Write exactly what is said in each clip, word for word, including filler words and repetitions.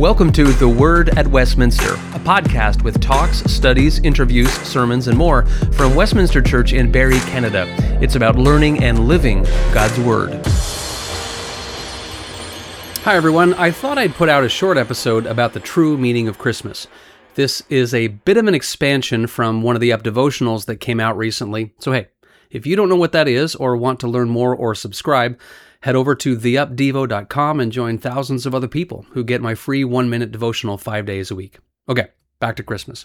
Welcome to The Word at Westminster, a podcast with talks, studies, interviews, sermons, and more from Westminster Church in Barrie, Canada. It's about learning and living God's Word. Hi everyone, I thought I'd put out a short episode about the true meaning of Christmas. This is a bit of an expansion from one of the Up devotionals that came out recently, so hey, if you don't know what that is or want to learn more or subscribe, head over to the up devo dot com and join thousands of other people who get my free one-minute devotional five days a week. Okay, back to Christmas.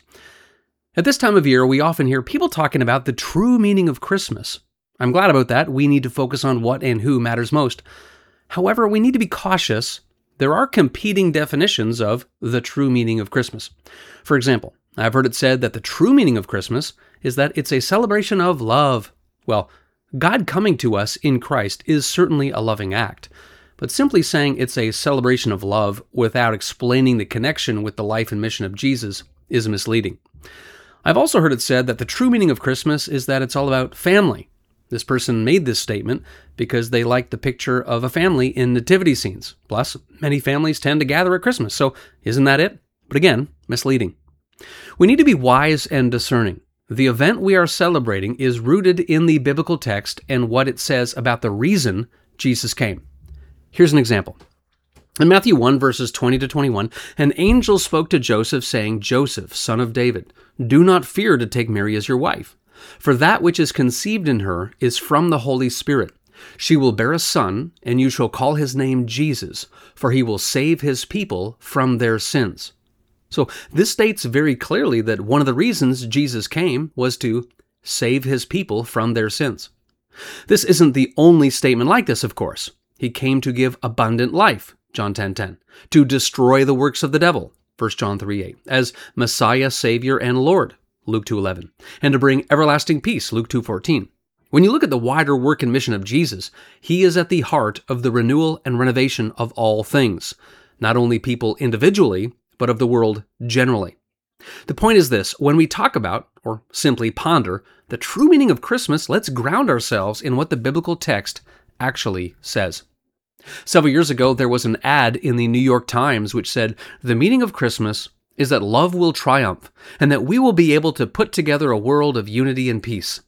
At this time of year, we often hear people talking about the true meaning of Christmas. I'm glad about that. We need to focus on what and who matters most. However, we need to be cautious. There are competing definitions of the true meaning of Christmas. For example, I've heard it said that the true meaning of Christmas is that it's a celebration of love. Well, God coming to us in Christ is certainly a loving act, but simply saying it's a celebration of love without explaining the connection with the life and mission of Jesus is misleading. I've also heard it said that the true meaning of Christmas is that it's all about family. This person made this statement because they liked the picture of a family in nativity scenes. Plus, many families tend to gather at Christmas, so isn't that it? But again, misleading. We need to be wise and discerning. The event we are celebrating is rooted in the biblical text and what it says about the reason Jesus came. Here's an example. In Matthew one, verses twenty to twenty-one, an angel spoke to Joseph, saying, "Joseph, son of David, do not fear to take Mary as your wife, for that which is conceived in her is from the Holy Spirit. She will bear a son, and you shall call his name Jesus, for he will save his people from their sins." So this states very clearly that one of the reasons Jesus came was to save his people from their sins. This isn't the only statement like this, of course. He came to give abundant life, John ten ten, to destroy the works of the devil, First John three eight, as Messiah, Savior, and Lord, Luke two eleven, and to bring everlasting peace, Luke two fourteen. When you look at the wider work and mission of Jesus, he is at the heart of the renewal and renovation of all things, not only people individually, but of the world generally. The point is this: when we talk about, or simply ponder, the true meaning of Christmas, let's ground ourselves in what the biblical text actually says. Several years ago, there was an ad in the New York Times which said, "The meaning of Christmas is that love will triumph, and that we will be able to put together a world of unity and peace."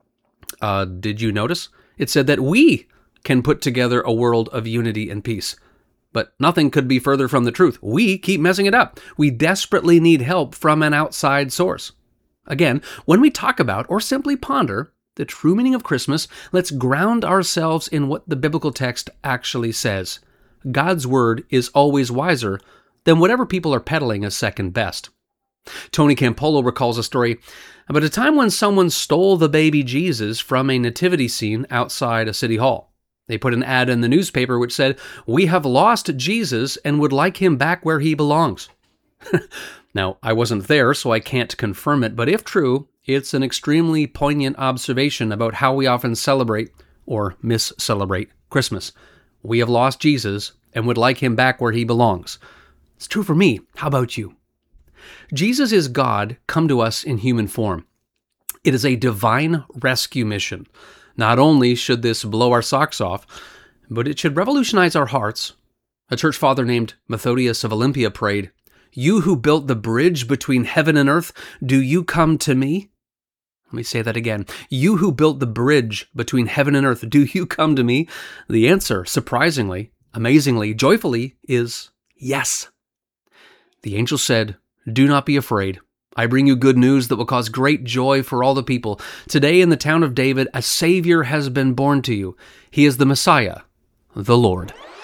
Uh, did you notice? It said that we can put together a world of unity and peace. But nothing could be further from the truth. We keep messing it up. We desperately need help from an outside source. Again, when we talk about, or simply ponder, the true meaning of Christmas, let's ground ourselves in what the biblical text actually says. God's word is always wiser than whatever people are peddling as second best. Tony Campolo recalls a story about a time when someone stole the baby Jesus from a nativity scene outside a city hall. They put an ad in the newspaper which said, "We have lost Jesus and would like him back where he belongs." Now, I wasn't there, so I can't confirm it, but if true, it's an extremely poignant observation about how we often celebrate, or mis-celebrate, Christmas. We have lost Jesus and would like him back where he belongs. It's true for me. How about you? Jesus is God come to us in human form. It is a divine rescue mission. Not only should this blow our socks off, but it should revolutionize our hearts. A church father named Methodius of Olympia prayed, "You who built the bridge between heaven and earth, do you come to me?" Let me say that again. "You who built the bridge between heaven and earth, do you come to me?" The answer, surprisingly, amazingly, joyfully, is yes. The angel said, "Do not be afraid. I bring you good news that will cause great joy for all the people. Today in the town of David, a Savior has been born to you. He is the Messiah, the Lord."